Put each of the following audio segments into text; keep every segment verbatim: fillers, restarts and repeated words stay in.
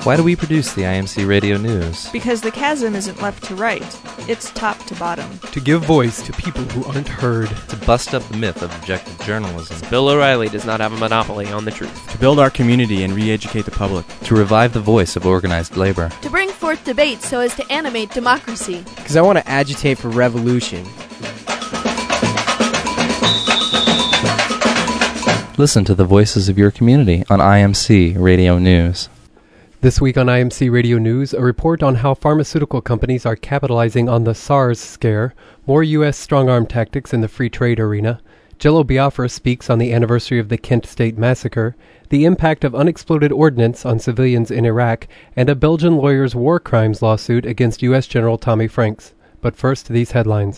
Why do we produce the I M C Radio News? Because the chasm isn't left to right, it's top to bottom. To give voice to people who aren't heard. To bust up the myth of objective journalism. Bill O'Reilly does not have a monopoly on the truth. To build our community and re-educate the public. To revive the voice of organized labor. To bring forth debate so as to animate democracy. Because I want to agitate for revolution. Listen to the voices of your community on I M C Radio News. This week on I M C Radio News, a report on how pharmaceutical companies are capitalizing on the SARS scare, more U S strong-arm tactics in the free trade arena, Jello Biafra speaks on the anniversary of the Kent State Massacre, the impact of unexploded ordnance on civilians in Iraq, and a Belgian lawyer's war crimes lawsuit against U S General Tommy Franks. But first, these headlines.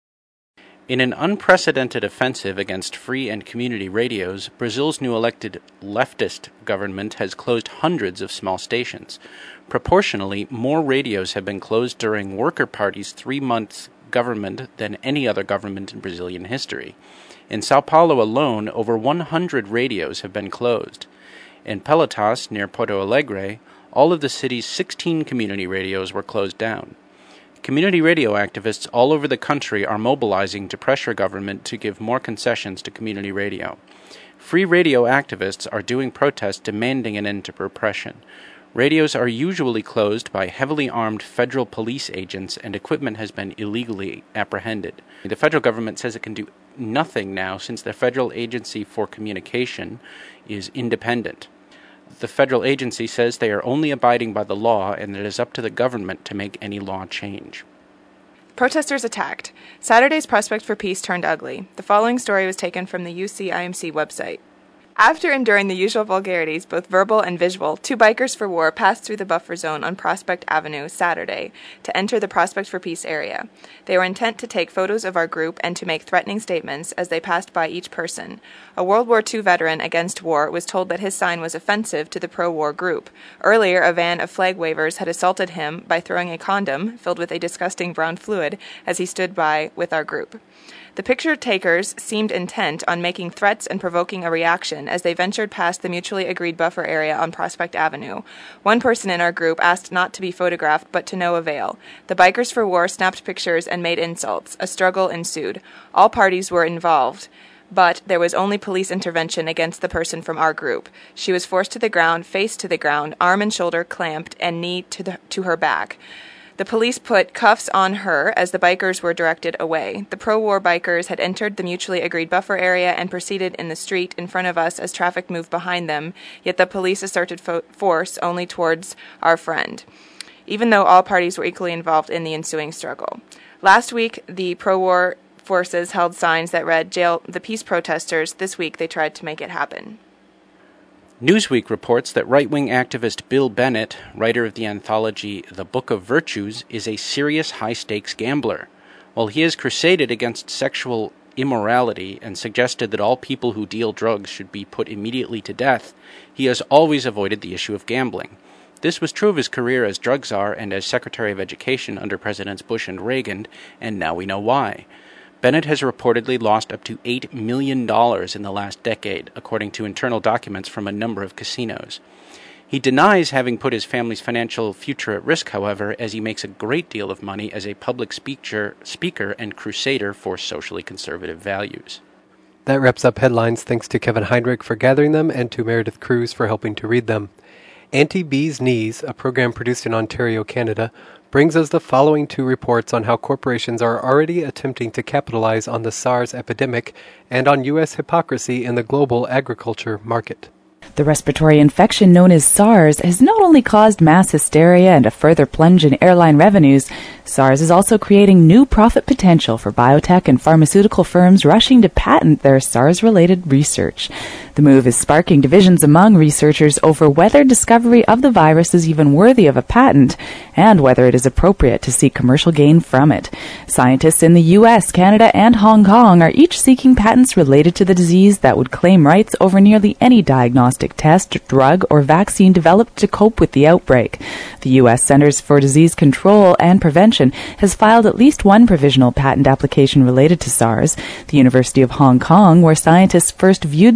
In an unprecedented offensive against free and community radios, Brazil's new elected leftist government has closed hundreds of small stations. Proportionally, more radios have been closed during Worker Party's three-month government than any other government in Brazilian history. In Sao Paulo alone, over one hundred radios have been closed. In Pelotas, near Porto Alegre, all of the city's sixteen community radios were closed down. Community radio activists all over the country are mobilizing to pressure government to give more concessions to community radio. Free radio activists are doing protests demanding an end to repression. Radios are usually closed by heavily armed federal police agents, and equipment has been illegally apprehended. The federal government says it can do nothing now since the Federal Agency for Communication is independent. The federal agency says they are only abiding by the law and it is up to the government to make any law change. Protesters attacked. Saturday's prospect for peace turned ugly. The following story was taken from the U C I M C website. After enduring the usual vulgarities, both verbal and visual, two bikers for war passed through the buffer zone on Prospect Avenue Saturday to enter the Prospect for Peace area. They were intent to take photos of our group and to make threatening statements as they passed by each person. A World War Two veteran against war was told that his sign was offensive to the pro-war group. Earlier, a van of flag wavers had assaulted him by throwing a condom filled with a disgusting brown fluid as he stood by with our group. The picture takers seemed intent on making threats and provoking a reaction as they ventured past the mutually agreed buffer area on Prospect Avenue. One person in our group asked not to be photographed, but to no avail. The Bikers for War snapped pictures and made insults. A struggle ensued. All parties were involved, but there was only police intervention against the person from our group. She was forced to the ground, face to the ground, arm and shoulder clamped, and knee to the, to her back. The police put cuffs on her as the bikers were directed away. The pro-war bikers had entered the mutually agreed buffer area and proceeded in the street in front of us as traffic moved behind them, yet the police asserted fo- force only towards our friend, even though all parties were equally involved in the ensuing struggle. Last week, the pro-war forces held signs that read, "Jail the peace protesters." This week, they tried to make it happen. Newsweek reports that right-wing activist Bill Bennett, writer of the anthology The Book of Virtues, is a serious high-stakes gambler. While he has crusaded against sexual immorality and suggested that all people who deal drugs should be put immediately to death, he has always avoided the issue of gambling. This was true of his career as drug czar and as Secretary of Education under Presidents Bush and Reagan, and now we know why. Bennett has reportedly lost up to eight million dollars in the last decade, according to internal documents from a number of casinos. He denies having put his family's financial future at risk, however, as he makes a great deal of money as a public speaker, speaker and crusader for socially conservative values. That wraps up headlines. Thanks to Kevin Heinrich for gathering them and to Meredith Cruz for helping to read them. Anti-Bee's Knees, a program produced in Ontario, Canada, brings us the following two reports on how corporations are already attempting to capitalize on the SARS epidemic and on U S hypocrisy in the global agriculture market. The respiratory infection known as SARS has not only caused mass hysteria and a further plunge in airline revenues, SARS is also creating new profit potential for biotech and pharmaceutical firms rushing to patent their SARS-related research. The move is sparking divisions among researchers over whether discovery of the virus is even worthy of a patent and whether it is appropriate to seek commercial gain from it. Scientists in the U S, Canada, and Hong Kong are each seeking patents related to the disease that would claim rights over nearly any diagnostic test, drug, or vaccine developed to cope with the outbreak. The U S Centers for Disease Control and Prevention has filed at least one provisional patent application related to SARS. The University of Hong Kong, where scientists first viewed the virus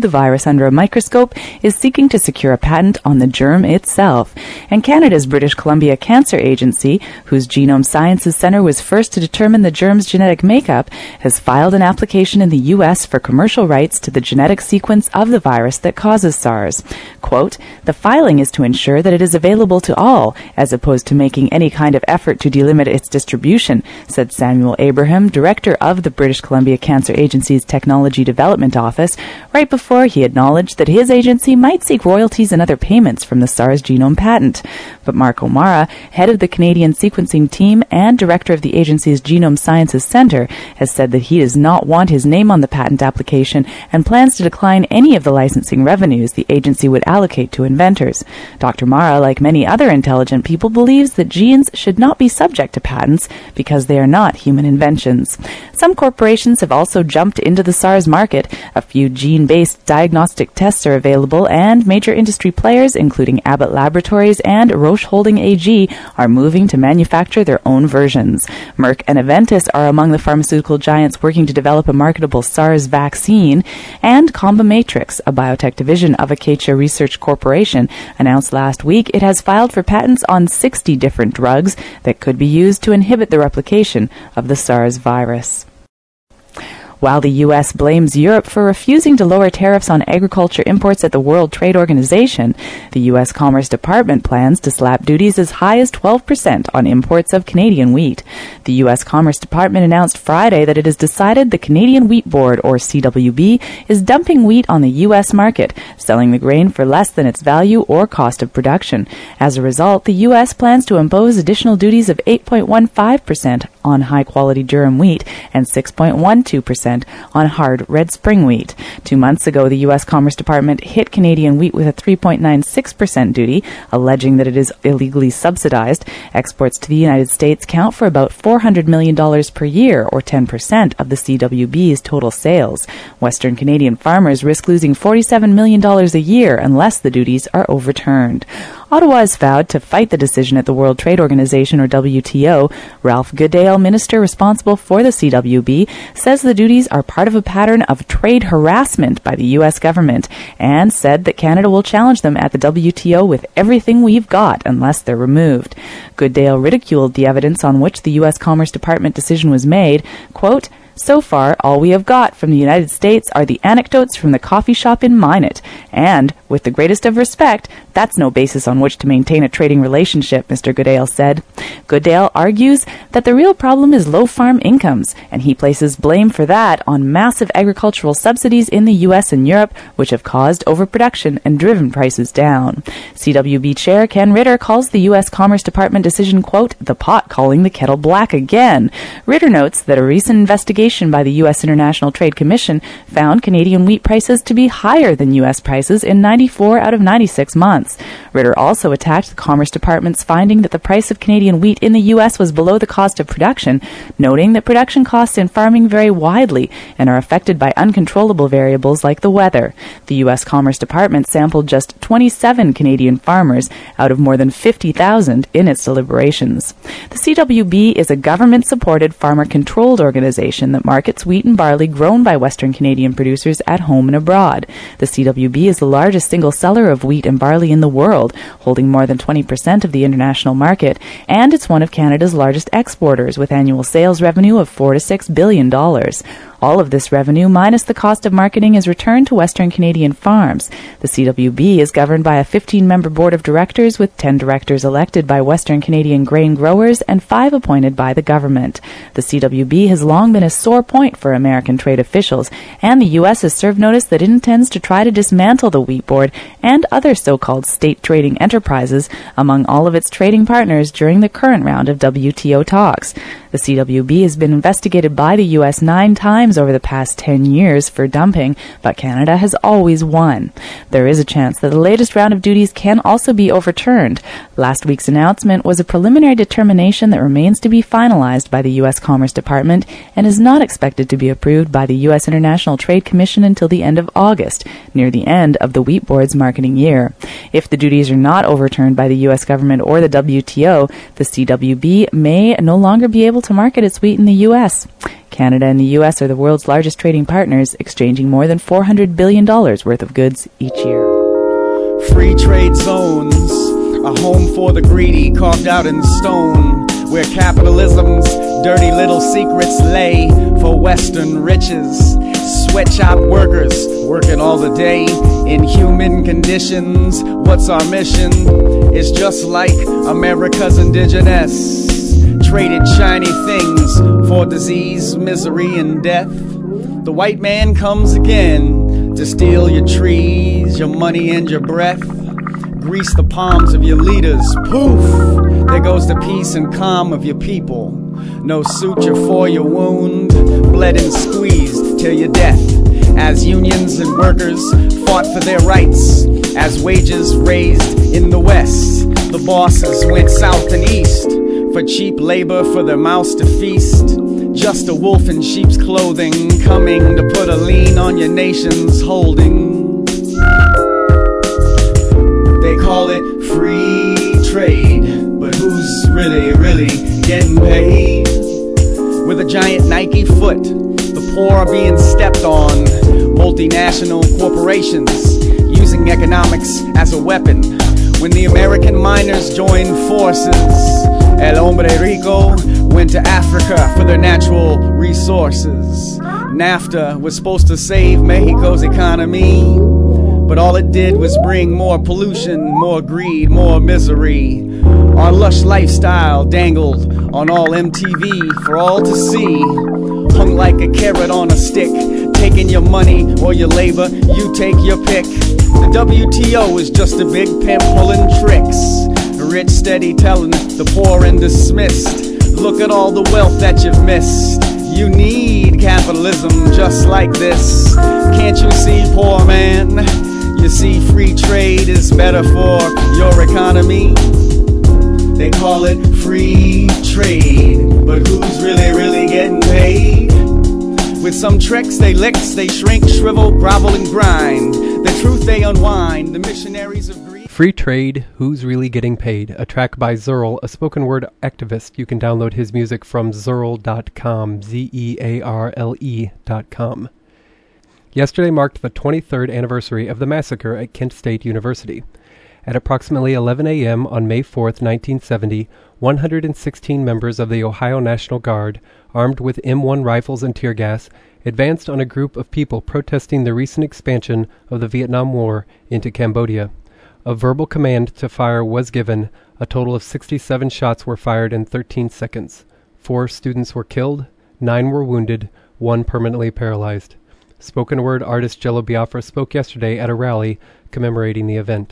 case under a microscope is seeking to secure a patent on the germ itself. And Canada's British Columbia Cancer Agency, whose Genome Sciences Centre was first to determine the germ's genetic makeup, has filed an application in the U S for commercial rights to the genetic sequence of the virus that causes SARS. Quote, "The filing is to ensure that it is available to all, as opposed to making any kind of effort to delimit its distribution," said Samuel Abraham, director of the British Columbia Cancer Agency's Technology Development Office, right before he acknowledged that his agency might seek royalties and other payments from the SARS genome patent. But Mark O'Mara, head of the Canadian sequencing team and director of the agency's Genome Sciences Centre, has said that he does not want his name on the patent application and plans to decline any of the licensing revenues the agency would allocate to inventors. Doctor Mara, like many other intelligent people, believes that genes should not be subject to patents because they are not human inventions. Some corporations have also jumped into the SARS market. A few gene-based diagnostic tests are available, and major industry players, including Abbott Laboratories and Roche Holding A G, are moving to manufacture their own versions. Merck and Aventis are among the pharmaceutical giants working to develop a marketable SARS vaccine, and Combamatrix, a biotech division of Acacia Research Corporation, announced last week it has filed for patents on sixty different drugs that could be used to inhibit the replication of the SARS virus. While the U S blames Europe for refusing to lower tariffs on agriculture imports at the World Trade Organization, the U S Commerce Department plans to slap duties as high as twelve percent on imports of Canadian wheat. The U S Commerce Department announced Friday that it has decided the Canadian Wheat Board, or C W B, is dumping wheat on the U S market, selling the grain for less than its value or cost of production. As a result, the U S plans to impose additional duties of eight point one five percent on high-quality durum wheat and six point one two percent on hard red spring wheat. Two months ago, the U S Commerce Department hit Canadian wheat with a three point nine six percent duty, alleging that it is illegally subsidized. Exports to the United States count for about four hundred million dollars per year, or ten percent of the C W B's total sales. Western Canadian farmers risk losing forty-seven million dollars a year unless the duties are overturned. Ottawa has vowed to fight the decision at the World Trade Organization, or W T O. Ralph Goodale, minister responsible for the C W B, says the duties are part of a pattern of trade harassment by the U S government, and said that Canada will challenge them at the W T O with everything we've got unless they're removed. Goodale ridiculed the evidence on which the U S Commerce Department decision was made. Quote, "So far, all we have got from the United States are the anecdotes from the coffee shop in Minot. And, with the greatest of respect, that's no basis on which to maintain a trading relationship," Mister Goodale said. Goodale argues that the real problem is low farm incomes, and he places blame for that on massive agricultural subsidies in the U S and Europe, which have caused overproduction and driven prices down. C W B Chair Ken Ritter calls the U S Commerce Department decision, quote, "the pot calling the kettle black again." Ritter notes that a recent investigation by the U S International Trade Commission found Canadian wheat prices to be higher than U S prices in ninety-four out of ninety-six months. Ritter also attacked the Commerce Department's finding that the price of Canadian wheat in the U S was below the cost of production, noting that production costs in farming vary widely and are affected by uncontrollable variables like the weather. The U S Commerce Department sampled just twenty-seven Canadian farmers out of more than fifty thousand in its deliberations. The C W B is a government-supported, farmer-controlled organization that markets wheat and barley grown by Western Canadian producers at home and abroad. The C W B is the largest single seller of wheat and barley in the world, holding more than twenty percent of the international market, and it's one of Canada's largest exporters, with annual sales revenue of four to six billion dollars. All of this revenue, minus the cost of marketing, is returned to Western Canadian farms. The C W B is governed by a fifteen-member board of directors, with ten directors elected by Western Canadian grain growers and five appointed by the government. The C W B has long been a sore point for American trade officials, and the U S has served notice that it intends to try to dismantle the Wheat Board and other so-called state trading enterprises among all of its trading partners during the current round of W T O talks. The C W B has been investigated by the U S nine times over the past ten years for dumping, but Canada has always won. There is a chance that the latest round of duties can also be overturned. Last week's announcement was a preliminary determination that remains to be finalized by the U S Commerce Department and is not expected to be approved by the U S International Trade Commission until the end of August, near the end of the Wheat Board's marketing year. If the duties are not overturned by the U S government or the W T O, the C W B may no longer be able to to market its wheat in the U S. Canada and the U S are the world's largest trading partners, exchanging more than four hundred billion dollars worth of goods each year. Free trade zones, a home for the greedy carved out in stone, where capitalism's dirty little secrets lay for Western riches. Sweatshop workers working all the day in human conditions. What's our mission? It's just like America's indigenous. Traded shiny things for disease, misery, and death. The white man comes again to steal your trees, your money, and your breath. Grease the palms of your leaders. Poof! There goes the peace and calm of your people. No suture for your wound, bled and squeezed till your death. As unions and workers fought for their rights, as wages raised in the West, the bosses went south and east for cheap labor for their mouths to feast. Just a wolf in sheep's clothing, coming to put a lien on your nation's holding. They call it free trade, but who's really, really getting paid? With a giant Nike foot, the poor are being stepped on. Multinational corporations using economics as a weapon. When the American miners joined forces, El Hombre Rico went to Africa for their natural resources. NAFTA was supposed to save Mexico's economy, but all it did was bring more pollution, more greed, more misery. Our lush lifestyle dangled on all M T V for all to see, hung like a carrot on a stick, taking your money or your labor, you take your pick. The W T O is just a big pimp pulling tricks, rich steady telling the poor and dismissed. Look at all the wealth that you've missed. You need capitalism just like this. Can't you see, poor man? You see, free trade is better for your economy. They call it free trade, but who's really, really getting paid? With some tricks, they licks, they shrink, shrivel, grovel, and grind. The truth they unwind, the missionaries of greed. Free Trade, Who's Really Getting Paid? A track by Zerl, a spoken word activist. You can download his music from zerl dot com, Z E A R L E dot com. Yesterday marked the twenty-third anniversary of the massacre at Kent State University. At approximately eleven a.m. on May fourth, nineteen seventy, one hundred sixteen members of the Ohio National Guard, armed with M one rifles and tear gas, advanced on a group of people protesting the recent expansion of the Vietnam War into Cambodia. A verbal command to fire was given. A total of sixty-seven shots were fired in thirteen seconds. Four students were killed, nine were wounded, one permanently paralyzed. Spoken word artist Jello Biafra spoke yesterday at a rally commemorating the event.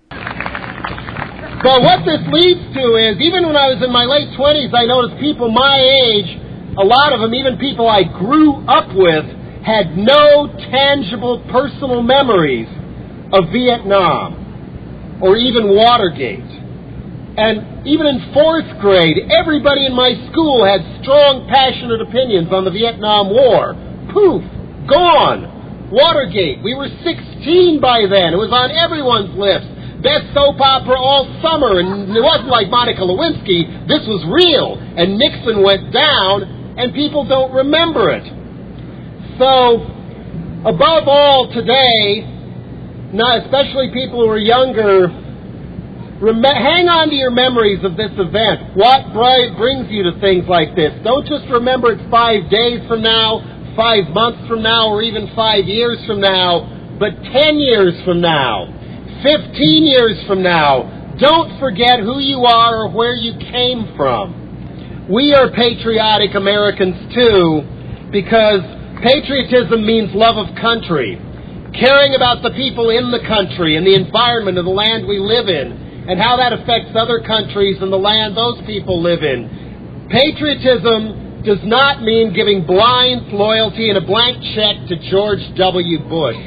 So what this leads to is, even when I was in my late twenties, I noticed people my age, a lot of them, even people I grew up with, had no tangible personal memories of Vietnam or even Watergate. And even in fourth grade, everybody in my school had strong, passionate opinions on the Vietnam War. Poof, gone. Watergate, we were sixteen by then. It was on everyone's lips. Best soap opera all summer, and it wasn't like Monica Lewinsky. This was real, and Nixon went down, and people don't remember it. So, above all today, not especially people who are younger, rem- hang on to your memories of this event. What bri- brings you to things like this? Don't just remember it's five days from now, five months from now, or even five years from now, but ten years from now. Fifteen years from now, don't forget who you are or where you came from. We are patriotic Americans too, because patriotism means love of country, caring about the people in the country and the environment of the land we live in, and how that affects other countries and the land those people live in. Patriotism does not mean giving blind loyalty and a blank check to George W. Bush.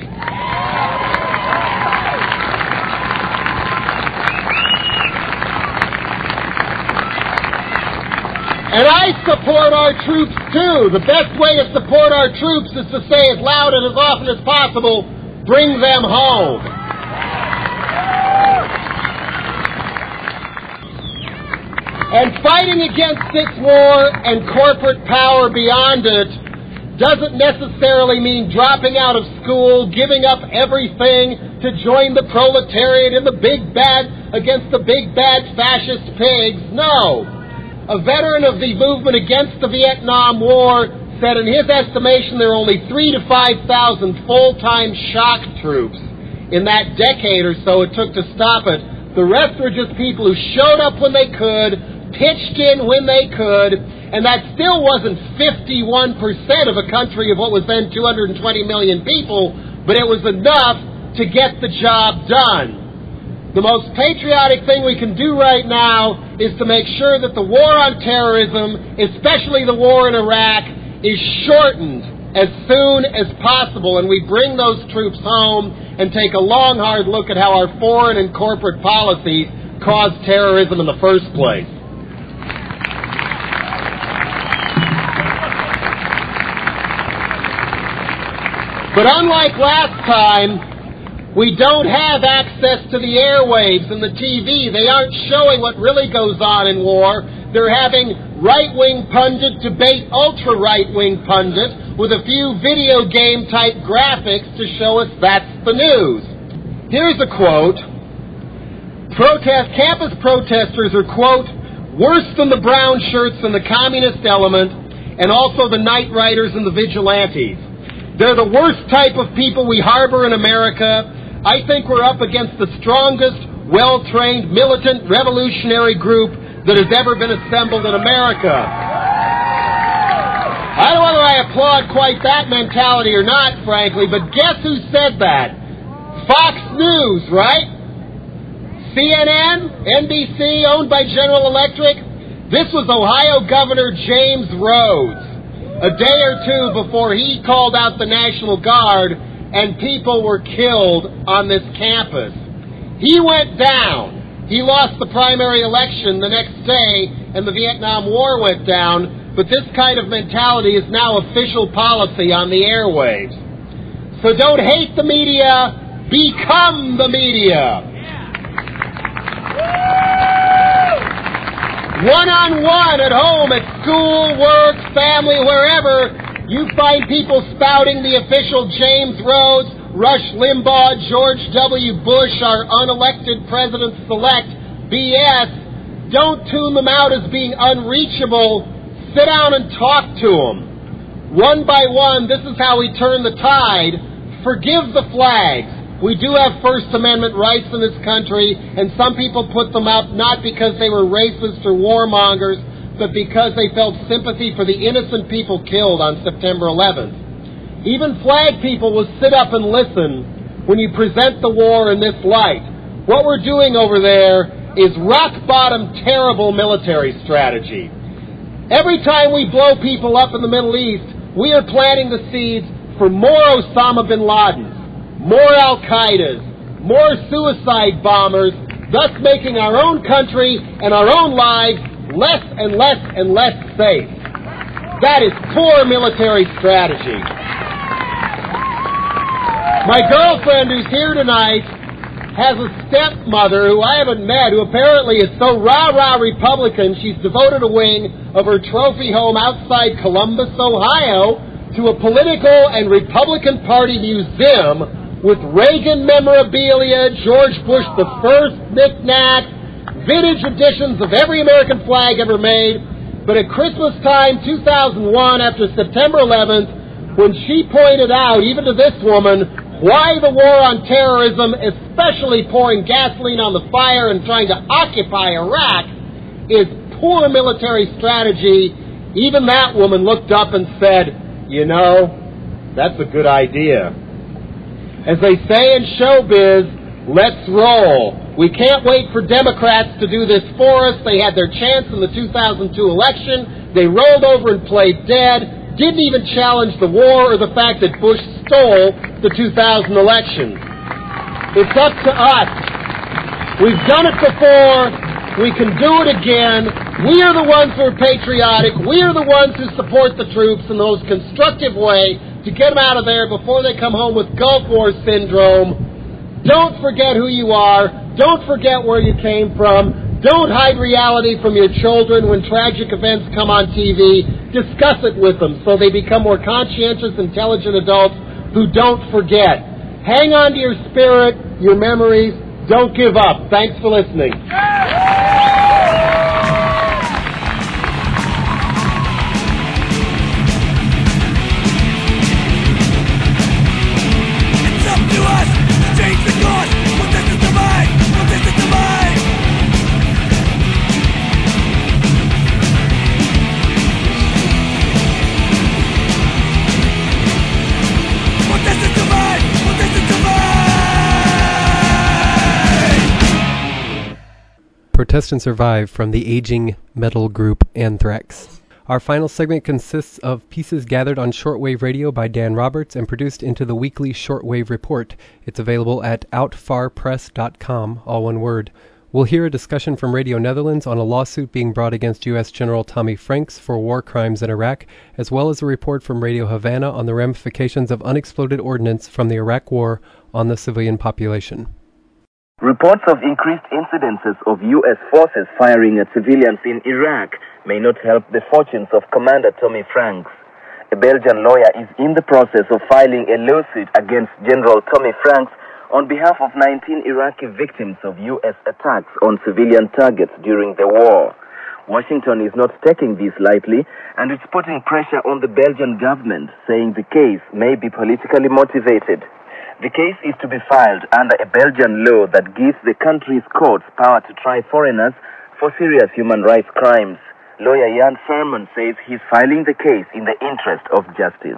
And I support our troops, too. The best way to support our troops is to say as loud and as often as possible, bring them home. And fighting against this war and corporate power beyond it doesn't necessarily mean dropping out of school, giving up everything to join the proletariat in the big bad against the big bad fascist pigs. No. A veteran of the movement against the Vietnam War said in his estimation there are only three to five thousand full-time shock troops in that decade or so it took to stop it. The rest were just people who showed up when they could, pitched in when they could, and that still wasn't fifty-one percent of a country of what was then two hundred twenty million people, but it was enough to get the job done. The most patriotic thing we can do right now is to make sure that the war on terrorism, especially the war in Iraq, is shortened as soon as possible, and we bring those troops home and take a long, hard look at how our foreign and corporate policies caused terrorism in the first place. But unlike last time, we don't have access to the airwaves and the T V. They aren't showing what really goes on in war. They're having right-wing pundit debate ultra-right-wing pundit with a few video game-type graphics to show us that's the news. Here's a quote. Protest, campus protesters are, quote, worse than the brown shirts and the communist element, and also the night riders and the vigilantes. They're the worst type of people we harbor in America. I think we're up against the strongest, well-trained, militant, revolutionary group that has ever been assembled in America. I don't know whether I applaud quite that mentality or not, frankly, but guess who said that? Fox News, right? C N N, N B C, owned by General Electric. This was Ohio Governor James Rhodes, a day or two before he called out the National Guard and people were killed on this campus. He went down. He lost the primary election the next day, and the Vietnam War went down, but this kind of mentality is now official policy on the airwaves. So don't hate the media, become the media. One-on-one at home, at school, work, family, wherever, you find people spouting the official James Rhodes, Rush Limbaugh, George W. Bush, our unelected president-select B S. Don't tune them out as being unreachable. Sit down and talk to them. One by one, this is how we turn the tide. Forgive the flags. We do have First Amendment rights in this country, and some people put them up not because they were racist or warmongers, but because they felt sympathy for the innocent people killed on September eleventh. Even flag people will sit up and listen when you present the war in this light. What we're doing over there is rock-bottom, terrible military strategy. Every time we blow people up in the Middle East, we are planting the seeds for more Osama bin Ladens, more Al-Qaedas, more suicide bombers, thus making our own country and our own lives less and less and less safe. That is poor military strategy. My girlfriend who's here tonight has a stepmother who I haven't met, who apparently is so rah-rah Republican, she's devoted a wing of her trophy home outside Columbus, Ohio, to a political and Republican Party museum with Reagan memorabilia, George Bush the First knick-knack, vintage editions of every American flag ever made. But at Christmas time, two thousand one, after September eleventh, when she pointed out, even to this woman, why the war on terrorism, especially pouring gasoline on the fire and trying to occupy Iraq, is poor military strategy, even that woman looked up and said, you know, that's a good idea. As they say in showbiz, let's roll. We can't wait for Democrats to do this for us. They had their chance in the two thousand two election. They rolled over and played dead. Didn't even challenge the war or the fact that Bush stole the two thousand election. It's up to us. We've done it before. We can do it again. We are the ones who are patriotic. We are the ones who support the troops in the most constructive way to get them out of there before they come home with Gulf War syndrome. Don't forget who you are. Don't forget where you came from. Don't hide reality from your children when tragic events come on T V. Discuss it with them so they become more conscientious, intelligent adults who don't forget. Hang on to your spirit, your memories. Don't give up. Thanks for listening. Protest and Survive from the aging metal group Anthrax. Our final segment consists of pieces gathered on shortwave radio by Dan Roberts and produced into the weekly Shortwave Report. It's available at outfar press dot com, all one word. We'll hear a discussion from Radio Netherlands on a lawsuit being brought against U S General Tommy Franks for war crimes in Iraq, as well as a report from Radio Havana on the ramifications of unexploded ordnance from the Iraq War on the civilian population. Reports of increased incidences of U S forces firing at civilians in Iraq may not help the fortunes of Commander Tommy Franks. A Belgian lawyer is in the process of filing a lawsuit against General Tommy Franks on behalf of nineteen Iraqi victims of U S attacks on civilian targets during the war. Washington is not taking this lightly, and it's putting pressure on the Belgian government, saying the case may be politically motivated. The case is to be filed under a Belgian law that gives the country's courts power to try foreigners for serious human rights crimes. Lawyer Jan Furman says he's filing the case in the interest of justice.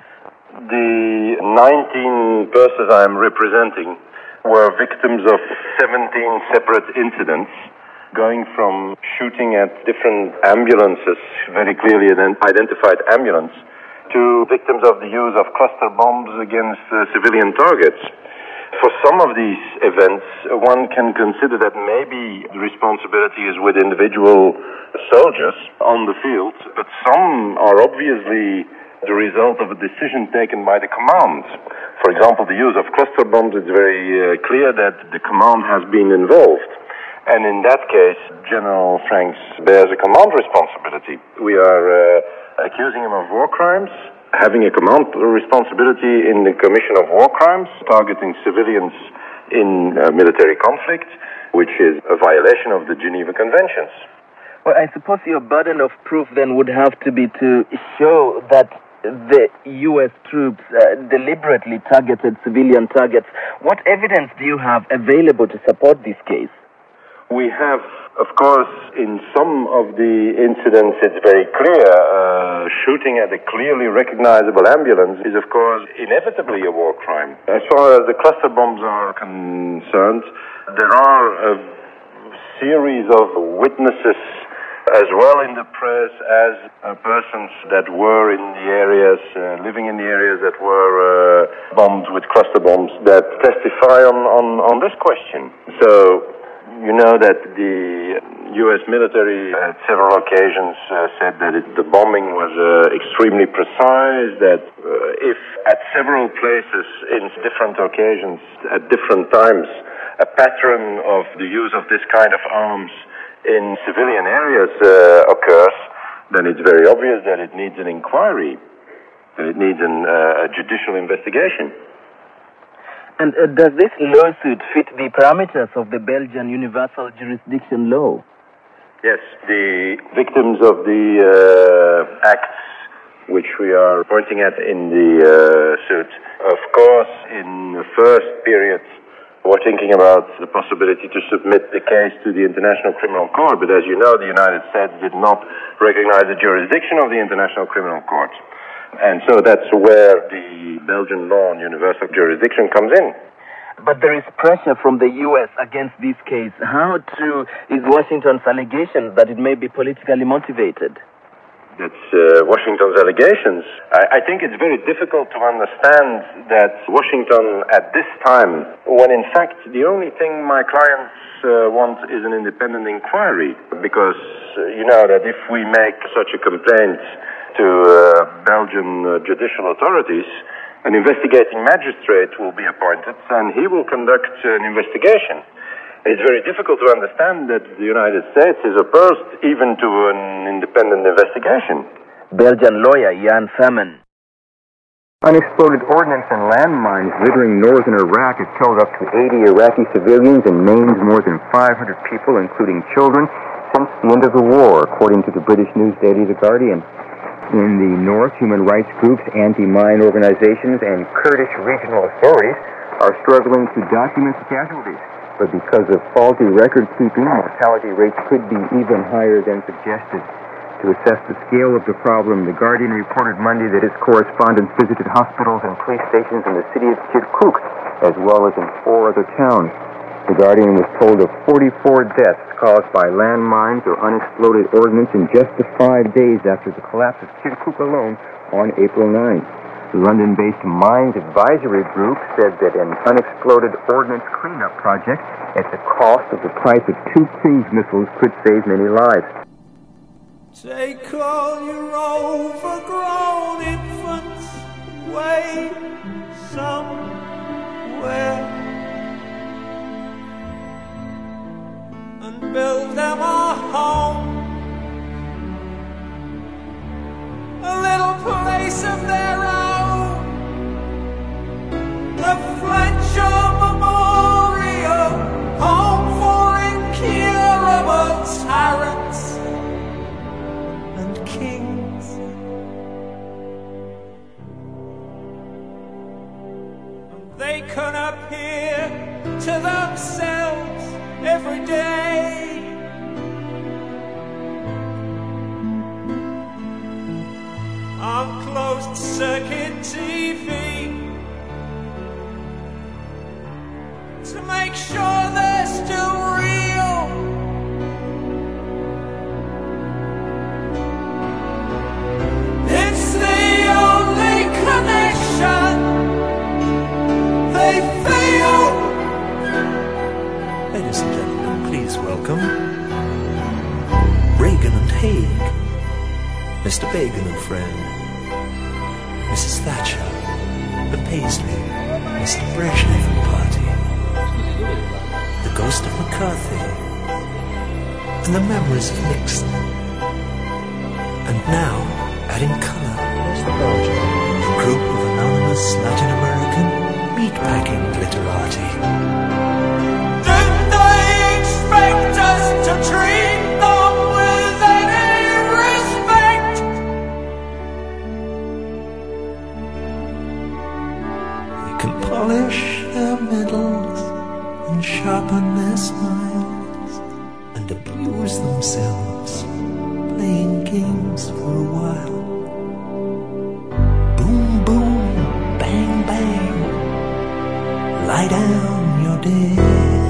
The nineteen persons I'm representing were victims of seventeen separate incidents, going from shooting at different ambulances, very clearly identified ambulance, to victims of the use of cluster bombs against uh, civilian targets. For some of these events, uh, one can consider that maybe the responsibility is with individual soldiers on the field, but some are obviously the result of a decision taken by the command. For example, the use of cluster bombs, it's very uh, clear that the command has been involved. And in that case, General Franks bears a command responsibility. We are uh, accusing him of war crimes, having a command responsibility in the commission of war crimes, targeting civilians in uh, military conflict, which is a violation of the Geneva Conventions. Well, I suppose your burden of proof then would have to be to show that the U S troops uh, deliberately targeted civilian targets. What evidence do you have available to support this case? We have, of course, in some of the incidents, it's very clear. Uh, shooting at a clearly recognizable ambulance is, of course, inevitably a war crime. As far as the cluster bombs are concerned, there are a series of witnesses as well in the press as uh, persons that were in the areas, uh, living in the areas that were uh, bombed with cluster bombs, that testify on, on, on this question. So, you know that the U S military at several occasions uh, said that it, the bombing was uh, extremely precise, that uh, if at several places in different occasions, at different times, a pattern of the use of this kind of arms in civilian areas uh, occurs, then it's very obvious that it needs an inquiry, that it needs an, uh, a judicial investigation. And uh, does this lawsuit fit the parameters of the Belgian Universal Jurisdiction Law? Yes, the victims of the uh, acts which we are pointing at in the uh, suit, of course, in the first period, we're thinking about the possibility to submit the case to the International Criminal Court, but as you know, the United States did not recognize the jurisdiction of the International Criminal Court. And so that's where the Belgian law on universal jurisdiction comes in. But there is pressure from the U S against this case. How true is Washington's allegation that it may be politically motivated? That's uh, Washington's allegations. I, I think it's very difficult to understand that Washington at this time, when in fact the only thing my clients uh, want is an independent inquiry. Because uh, you know that if we make such a complaint to uh, Belgian uh, judicial authorities, an investigating magistrate will be appointed and he will conduct an investigation. It's very difficult to understand that the United States is opposed even to an independent investigation. Belgian lawyer Jan Fammen. Unexploded ordnance and landmines littering northern Iraq have killed up to eighty Iraqi civilians and maimed more than five hundred people, including children, since the end of the war, according to the British news daily The Guardian. In the north, human rights groups, anti-mine organizations, and Kurdish regional authorities are struggling to document the casualties. But because of faulty record-keeping, mortality rates could be even higher than suggested. To assess the scale of the problem, The Guardian reported Monday that its correspondents visited hospitals and police stations in the city of Kirkuk, as well as in four other towns. The Guardian was told of forty-four deaths caused by landmines or unexploded ordnance in just the five days after the collapse of Kirkuk alone on April ninth. The London-based Mines Advisory Group said that an unexploded ordnance cleanup project at the cost of the price of two cruise missiles could save many lives. Take all your overgrown infants away somewhere and build them a home, a little place of their own, the Fletcher Memorial, home for incurable tyrants and kings. And they can appear to themselves every day on closed circuit T V to make sure they're still real. It's the only connection they feel. Ladies and gentlemen, please welcome Reagan and Haig, Mister Bagan and friend, Missus Thatcher, the Paisley, Mister Brezhnev and party, the ghost of McCarthy, and the memories of Nixon. And now, adding color, a group of anonymous Latin American meatpacking glitterati. Did they expect us to treat them with any respect? They can polish their medals and sharpen their smiles and abuse themselves playing games for a while. Boom, boom, bang, bang, lie down, you're dead.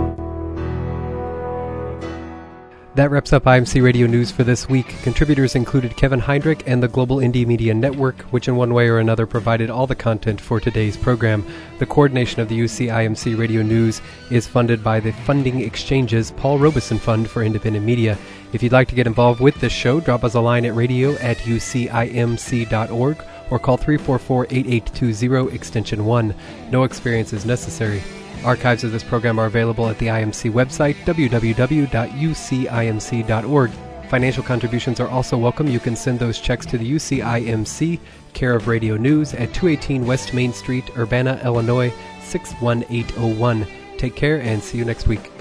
That wraps up I M C Radio News for this week. Contributors included Kevin Heindrich and the Global Indie Media Network, which in one way or another provided all the content for today's program. The coordination of the U C I M C Radio News is funded by the Funding Exchange's Paul Robeson Fund for Independent Media. If you'd like to get involved with this show, drop us a line at radio at u c i m c dot org or call three four four, eight eight two zero, extension one. No experience is necessary. Archives of this program are available at the I M C website, w w w dot u c i m c dot org. Financial contributions are also welcome. You can send those checks to the U C I M C, care of Radio News, at two eighteen West Main Street, Urbana, Illinois, six one eight oh one. Take care and see you next week.